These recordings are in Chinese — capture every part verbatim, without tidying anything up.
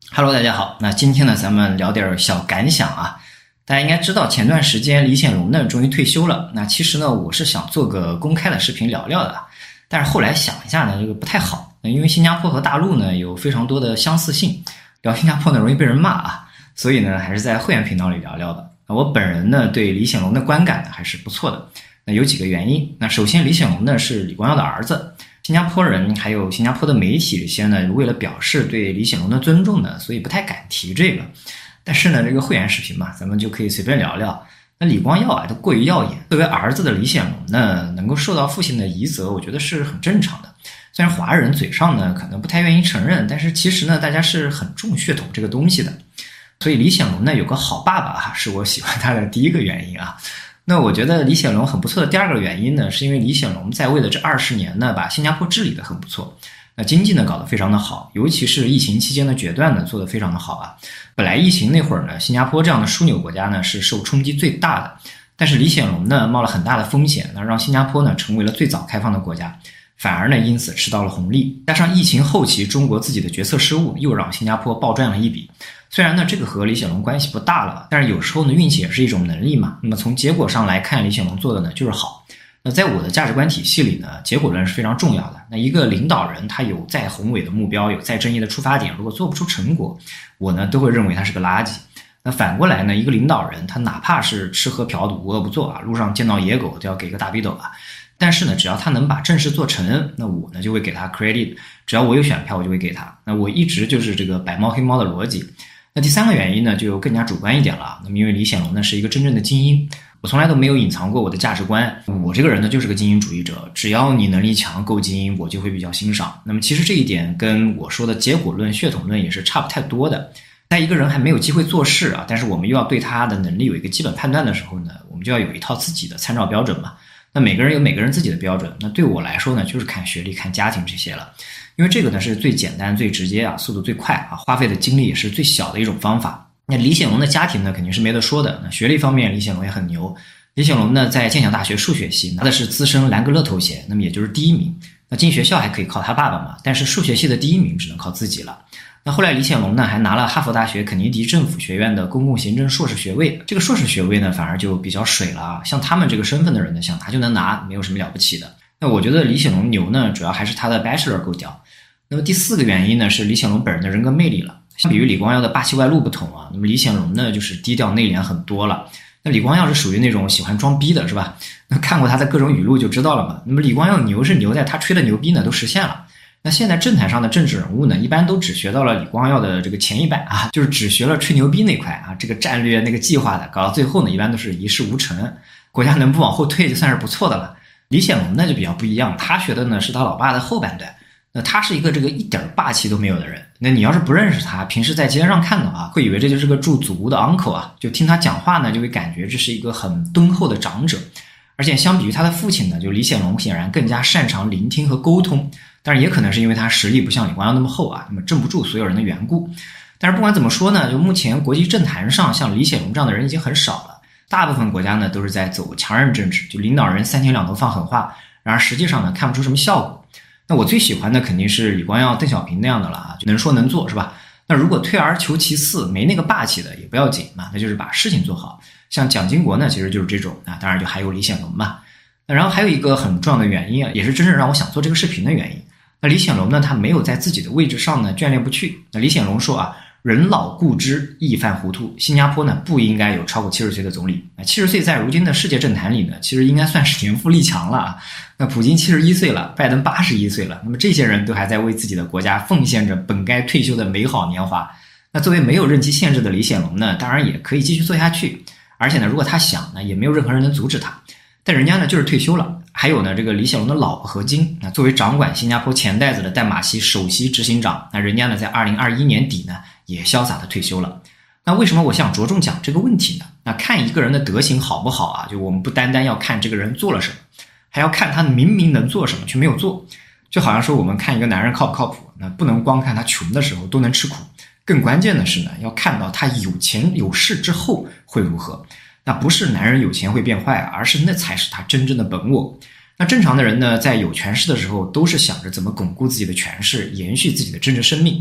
Hello， 大家好。那今天呢，咱们聊点小感想啊。大家应该知道，前段时间李显龙呢终于退休了。那其实呢，我是想做个公开的视频聊聊的，但是后来想一下呢，这个不太好。因为新加坡和大陆呢有非常多的相似性，聊新加坡呢容易被人骂啊，所以呢还是在会员频道里聊聊的。我本人呢对李显龙的观感呢还是不错的。那有几个原因。那首先，李显龙呢是李光耀的儿子。新加坡人还有新加坡的媒体这些呢，为了表示对李显龙的尊重呢，所以不太敢提这个。但是呢，这个会员视频嘛，咱们就可以随便聊聊。那李光耀啊，他过于耀眼。作为儿子的李显龙呢，能够受到父亲的遗责，我觉得是很正常的。虽然华人嘴上呢可能不太愿意承认，但是其实呢，大家是很重血统这个东西的。所以李显龙呢有个好爸爸啊，是我喜欢他的第一个原因啊。那我觉得李显龙很不错的第二个原因呢，是因为李显龙在位的这二十年呢，把新加坡治理得很不错。那经济呢搞得非常的好，尤其是疫情期间的决断呢做得非常的好啊。本来疫情那会儿呢，新加坡这样的枢纽国家呢是受冲击最大的，但是李显龙呢冒了很大的风险，那让新加坡呢成为了最早开放的国家，反而呢因此吃到了红利。加上疫情后期中国自己的决策失误，又让新加坡暴赚了一笔。虽然呢这个和李显龙关系不大了，但是有时候呢运气也是一种能力嘛。那么从结果上来看，李显龙做的呢就是好。那在我的价值观体系里呢，结果论是非常重要的。那一个领导人他有再宏伟的目标，有再正义的出发点，如果做不出成果，我呢都会认为他是个垃圾。那反过来呢，一个领导人他哪怕是吃喝嫖赌无恶不作啊，路上见到野狗都要给个大逼斗啊，但是呢只要他能把正事做成，那我呢就会给他 credit， 只要我有选票我就会给他。那我一直就是这个白猫黑猫的逻辑。那第三个原因呢就更加主观一点了。那么因为李显龙呢是一个真正的精英，我从来都没有隐藏过我的价值观。我这个人呢就是个精英主义者，只要你能力强够精英，我就会比较欣赏。那么其实这一点跟我说的结果论血统论也是差不太多的。在一个人还没有机会做事啊，但是我们又要对他的能力有一个基本判断的时候呢，我们就要有一套自己的参照标准嘛。那每个人有每个人自己的标准，那对我来说呢就是看学历看家庭这些了。因为这个呢是最简单最直接啊，速度最快啊，花费的精力也是最小的一种方法。那李显龙的家庭呢肯定是没得说的。那学历方面李显龙也很牛。李显龙呢在剑桥大学数学系拿的是资深兰格勒头衔，那么也就是第一名。那进学校还可以靠他爸爸嘛，但是数学系的第一名只能靠自己了。那后来李显龙呢还拿了哈佛大学肯尼迪政府学院的公共行政硕士学位，这个硕士学位呢反而就比较水了啊，像他们这个身份的人呢想拿就能拿，没有什么了不起的。那我觉得李显龙牛呢主要还是他的 bachelor 够屌。那么第四个原因呢是李显龙本人的人格魅力了。相比于李光耀的霸气外露不同啊，那么李显龙呢就是低调内敛很多了。那李光耀是属于那种喜欢装逼的是吧？那看过他的各种语录就知道了嘛。那么李光耀牛是牛在他吹的牛逼呢都实现了。那现在政坛上的政治人物呢一般都只学到了李光耀的这个前一半啊，就是只学了吹牛逼那块啊，这个战略那个计划的，搞到最后呢一般都是一事无成，国家能不往后退就算是不错的了。李显龙呢就比较不一样，他学的呢是他老爸的后半段。那他是一个这个一点霸气都没有的人，那你要是不认识他，平时在街上看到啊，会以为这就是个住祖屋的 uncle 啊，就听他讲话呢就会感觉这是一个很敦厚的长者。而且相比于他的父亲呢，就李显龙显然更加擅长聆听和沟通，当然也可能是因为他实力不像李光耀那么厚啊，那么镇不住所有人的缘故。但是不管怎么说呢，就目前国际政坛上像李显龙这样的人已经很少了，大部分国家呢都是在走强人政治，就领导人三天两头放狠话，然而实际上呢看不出什么效果。那我最喜欢的肯定是李光耀、邓小平那样的了啊，就能说能做是吧？那如果退而求其次，没那个霸气的也不要紧嘛，那就是把事情做好。像蒋经国呢，其实就是这种啊，当然就还有李显龙嘛。那然后还有一个很重要的原因啊，也是真正让我想做这个视频的原因。那李显龙呢，他没有在自己的位置上呢眷恋不去。那李显龙说啊，人老固知，易犯糊涂。新加坡呢不应该有超过七十岁的总理。那七十岁在如今的世界政坛里呢，其实应该算是年富力强了啊。那普京七十一岁了，拜登八十一岁了，那么这些人都还在为自己的国家奉献着本该退休的美好年华。那作为没有任期限制的李显龙呢，当然也可以继续做下去，而且呢，如果他想呢，也没有任何人能阻止他。但人家呢就是退休了。还有呢，这个李显龙的老婆何晶，那作为掌管新加坡钱袋子的淡马锡首席执行长，那人家呢在二零二一年底呢也潇洒的退休了。那为什么我想着重讲这个问题呢？那看一个人的德行好不好啊，就我们不单单要看这个人做了什么，还要看他明明能做什么却没有做。就好像说我们看一个男人靠不靠谱，那不能光看他穷的时候都能吃苦，更关键的是呢，要看到他有钱有势之后会如何。那不是男人有钱会变坏，而是那才是他真正的本我。那正常的人呢，在有权势的时候都是想着怎么巩固自己的权势，延续自己的政治生命。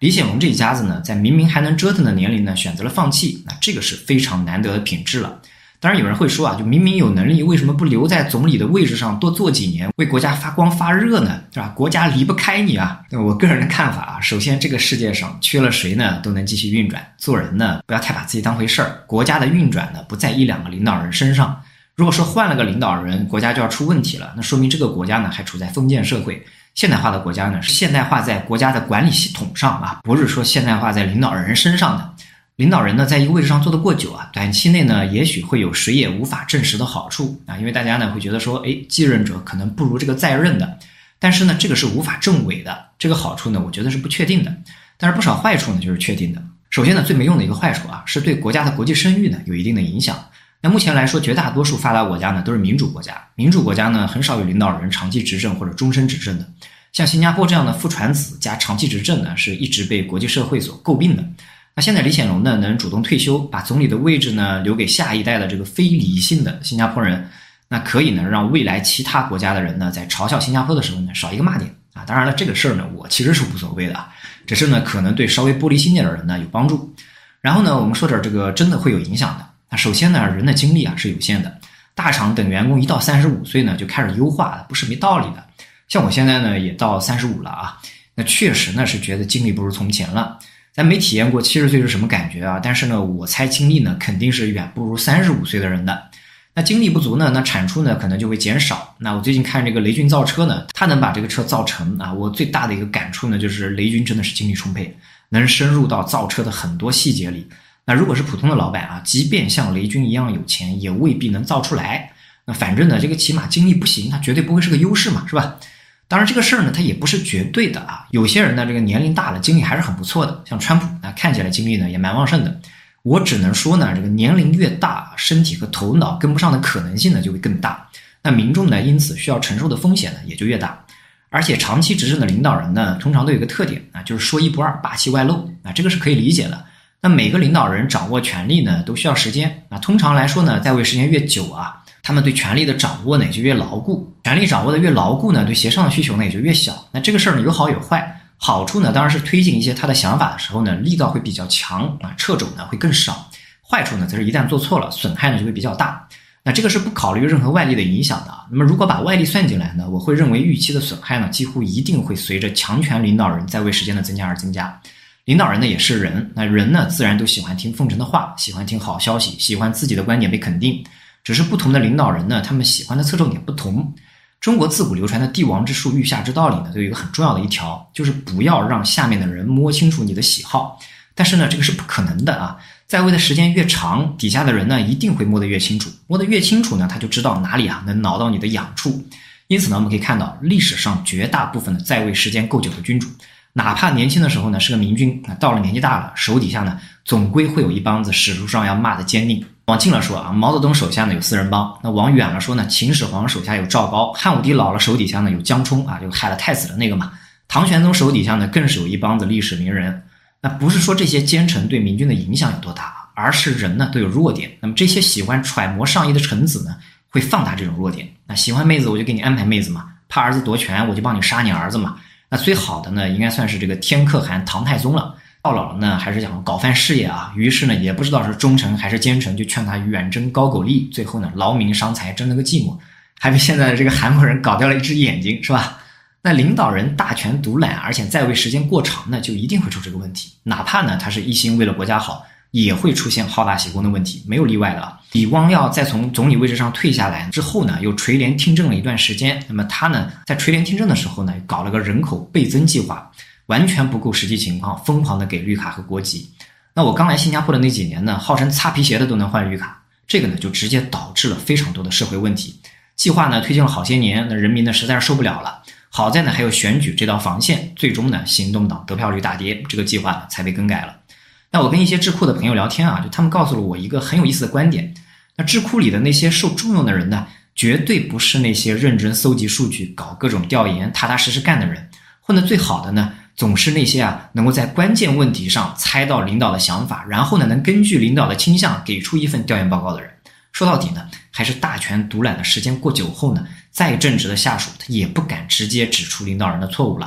李显龙这一家子呢，在明明还能折腾的年龄呢，选择了放弃，那这个是非常难得的品质了。当然有人会说啊，就明明有能力，为什么不留在总理的位置上多做几年，为国家发光发热呢？是吧？国家离不开你啊。那我个人的看法啊，首先这个世界上缺了谁呢都能继续运转，做人呢不要太把自己当回事儿，国家的运转呢不在一两个领导人身上。如果说换了个领导人，国家就要出问题了，那说明这个国家呢还处在封建社会。现代化的国家呢是现代化在国家的管理系统上啊，不是说现代化在领导人身上的。领导人呢，在一个位置上坐得过久啊，短期内呢，也许会有谁也无法证实的好处啊，因为大家呢会觉得说，哎，继任者可能不如这个在任的，但是呢，这个是无法证伪的，这个好处呢，我觉得是不确定的，但是不少坏处呢就是确定的。首先呢，最没用的一个坏处啊，是对国家的国际声誉呢有一定的影响。那目前来说，绝大多数发达国家呢都是民主国家，民主国家呢很少有领导人长期执政或者终身执政的，像新加坡这样的父传子加长期执政呢，是一直被国际社会所诟病的。那现在李显龙呢能主动退休，把总理的位置呢留给下一代的这个非理性的新加坡人，那可以呢让未来其他国家的人呢在嘲笑新加坡的时候呢少一个骂点啊。当然了，这个事儿呢我其实是无所谓的，只是呢可能对稍微玻璃心点的人呢有帮助。然后呢我们说点这个真的会有影响的。那首先呢人的精力啊是有限的，大厂等员工一到三十五岁呢就开始优化了，不是没道理的。像我现在呢也到三十五了啊，那确实呢是觉得精力不如从前了。咱没体验过七十岁是什么感觉啊，但是呢我猜精力呢肯定是远不如三十五岁的人的。那精力不足呢，那产出呢可能就会减少。那我最近看这个雷军造车呢，他能把这个车造成啊，我最大的一个感触呢就是雷军真的是精力充沛，能深入到造车的很多细节里。那如果是普通的老板啊，即便像雷军一样有钱，也未必能造出来。那反正呢这个起码精力不行，他绝对不会是个优势嘛，是吧？当然这个事儿呢它也不是绝对的啊，有些人呢这个年龄大了精力还是很不错的，像川普啊看起来精力呢也蛮旺盛的。我只能说呢这个年龄越大，身体和头脑跟不上的可能性呢就会更大，那民众呢因此需要承受的风险呢也就越大。而且长期执政的领导人呢通常都有一个特点啊，就是说一不二，霸气外露啊，这个是可以理解的。那每个领导人掌握权力呢都需要时间啊，通常来说呢在位时间越久啊，他们对权力的掌握呢也就越牢固，权力掌握的越牢固呢，对协商的需求呢也就越小。那这个事儿呢有好有坏，好处呢当然是推进一些他的想法的时候呢力道会比较强啊，掣肘呢会更少。坏处呢则是一旦做错了，损害呢就会比较大。那这个是不考虑任何外力的影响的啊。那么如果把外力算进来呢，我会认为预期的损害呢几乎一定会随着强权领导人在位时间的增加而增加。领导人呢也是人，那人呢自然都喜欢听奉承的话，喜欢听好消息，喜欢自己的观点被肯定。只是不同的领导人呢，他们喜欢的侧重点不同。中国自古流传的帝王之术欲下之道里呢，都有一个很重要的一条，就是不要让下面的人摸清楚你的喜好。但是呢，这个是不可能的啊！在位的时间越长，底下的人呢一定会摸得越清楚，摸得越清楚呢，他就知道哪里啊能挠到你的痒处。因此呢，我们可以看到历史上绝大部分的在位时间够久的君主，哪怕年轻的时候呢是个明君，那到了年纪大了，手底下呢总归会有一帮子史书上要骂的奸佞。往近了说啊，毛泽东手下呢有四人帮；那往远了说呢，秦始皇手下有赵高，汉武帝老了手底下呢有江充啊，就害了太子的那个嘛。唐玄宗手底下呢更是有一帮子历史名人。那不是说这些奸臣对明君的影响有多大，而是人呢都有弱点。那么这些喜欢揣摩上意的臣子呢，会放大这种弱点。那喜欢妹子我就给你安排妹子嘛，怕儿子夺权我就帮你杀你儿子嘛。那最好的呢，应该算是这个天可汗唐太宗了。到老了呢，还是想搞番事业啊，于是呢，也不知道是忠臣还是奸臣，就劝他远征高句丽，最后呢，劳民伤财，争了个寂寞，还被现在的这个韩国人搞掉了一只眼睛，是吧？那领导人大权独揽，而且在位时间过长呢，就一定会出这个问题。哪怕呢，他是一心为了国家好，也会出现好大喜功的问题，没有例外的啊。李光耀在从总理位置上退下来之后呢，又垂帘听政了一段时间。那么他呢，在垂帘听政的时候呢，搞了个人口倍增计划。完全不顾实际情况，疯狂的给绿卡和国籍。那我刚来新加坡的那几年呢，号称擦皮鞋的都能换绿卡，这个呢就直接导致了非常多的社会问题。计划呢推进了好些年，那人民呢实在是受不了了。好在呢还有选举这道防线，最终呢行动党得票率大跌，这个计划呢才被更改了。那我跟一些智库的朋友聊天啊，就他们告诉了我一个很有意思的观点。那智库里的那些受重用的人呢，绝对不是那些认真搜集数据、搞各种调研、踏踏实实干的人。混得最好的呢，总是那些啊能够在关键问题上猜到领导的想法，然后呢能根据领导的倾向给出一份调研报告的人。说到底呢，还是大权独揽的时间过久后呢，再正直的下属他也不敢直接指出领导人的错误了，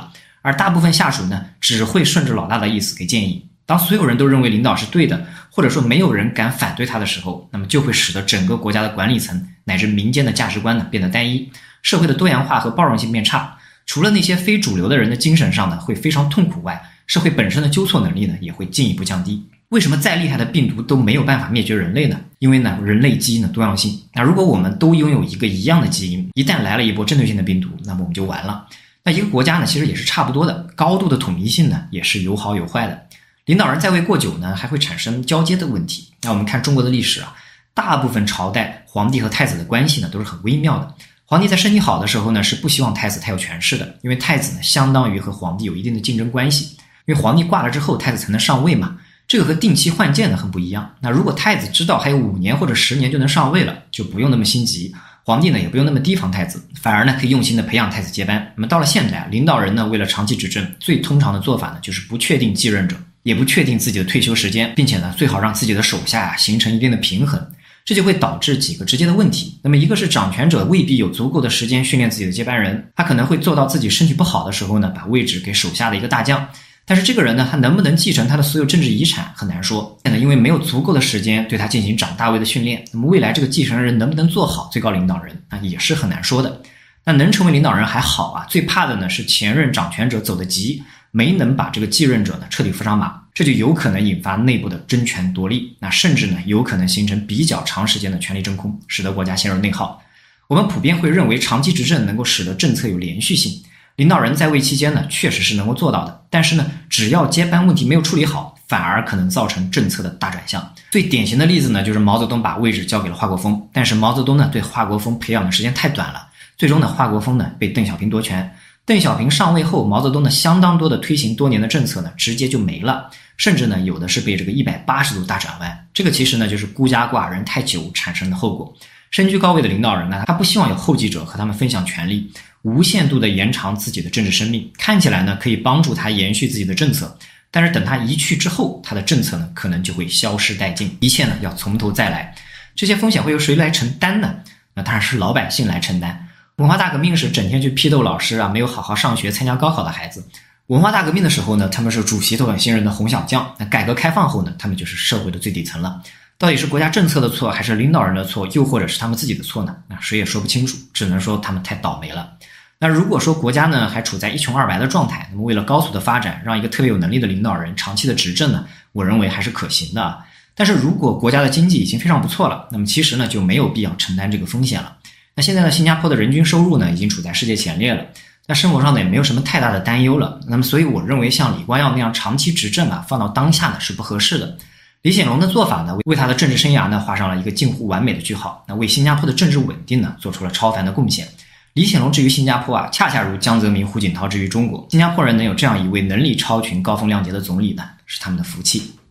而大部分下属呢，只会顺着老大的意思给建议。当所有人都认为领导是对的，或者说没有人敢反对他的时候，那么就会使得整个国家的管理层乃至民间的价值观呢变得单一，社会的多元化和包容性变差。除了那些非主流的人的精神上呢会非常痛苦外，社会本身的纠错能力呢也会进一步降低。为什么再厉害的病毒都没有办法灭绝人类呢？因为呢人类基因的多样性。那如果我们都拥有一个一样的基因，一旦来了一波针对性的病毒，那么我们就完了。那一个国家呢其实也是差不多的，高度的统一性呢也是有好有坏的。领导人在位过久呢还会产生交接的问题。那我们看中国的历史啊，大部分朝代皇帝和太子的关系呢都是很微妙的。皇帝在身体好的时候呢是不希望太子太有权势的，因为太子呢相当于和皇帝有一定的竞争关系。因为皇帝挂了之后太子才能上位嘛，这个和定期换届呢很不一样。那如果太子知道还有五年或者十年就能上位了，就不用那么心急，皇帝呢也不用那么提防太子，反而呢可以用心的培养太子接班。那么到了现在啊，领导人呢为了长期执政，最通常的做法呢就是不确定继任者，也不确定自己的退休时间，并且呢最好让自己的手下啊形成一定的平衡。这就会导致几个直接的问题。那么一个是掌权者未必有足够的时间训练自己的接班人，他可能会做到自己身体不好的时候呢把位置给手下的一个大将，但是这个人呢他能不能继承他的所有政治遗产很难说，因为没有足够的时间对他进行长大位的训练。那么未来这个继承人能不能做好最高领导人啊也是很难说的。那能成为领导人还好啊，最怕的呢是前任掌权者走得急，没能把这个继任者呢彻底扶上马，这就有可能引发内部的争权夺利，那甚至呢有可能形成比较长时间的权力真空，使得国家陷入内耗。我们普遍会认为长期执政能够使得政策有连续性，领导人在位期间呢确实是能够做到的，但是呢只要接班问题没有处理好，反而可能造成政策的大转向。最典型的例子呢就是毛泽东把位置交给了华国锋，但是毛泽东呢对华国锋培养的时间太短了，最终呢华国锋呢被邓小平夺权。邓小平上位后，毛泽东的相当多的推行多年的政策呢直接就没了，甚至呢有的是被这个一百八十度大转弯。这个其实呢就是孤家寡人太久产生的后果。身居高位的领导人呢他不希望有后继者和他们分享权力，无限度的延长自己的政治生命，看起来呢可以帮助他延续自己的政策，但是等他一去之后，他的政策呢可能就会消失殆尽，一切呢要从头再来。这些风险会由谁来承担呢？那当然是老百姓来承担。文化大革命时整天去批斗老师啊，没有好好上学参加高考的孩子。文化大革命的时候呢，他们是主席都很信任的红小将。那改革开放后呢，他们就是社会的最底层了。到底是国家政策的错，还是领导人的错，又或者是他们自己的错呢？那谁也说不清楚，只能说他们太倒霉了。那如果说国家呢还处在一穷二白的状态，那么为了高速的发展，让一个特别有能力的领导人长期的执政呢，我认为还是可行的。但是如果国家的经济已经非常不错了，那么其实呢就没有必要承担这个风险了。那现在呢，新加坡的人均收入呢已经处在世界前列了，那生活上呢也没有什么太大的担忧了。那么所以我认为像李光耀那样长期执政啊，放到当下呢是不合适的。李显龙的做法呢，为他的政治生涯呢画上了一个近乎完美的句号，那为新加坡的政治稳定呢做出了超凡的贡献。李显龙至于新加坡啊，恰恰如江泽民、胡锦涛至于中国，新加坡人能有这样一位能力超群、高风亮节的总理呢，是他们的福气。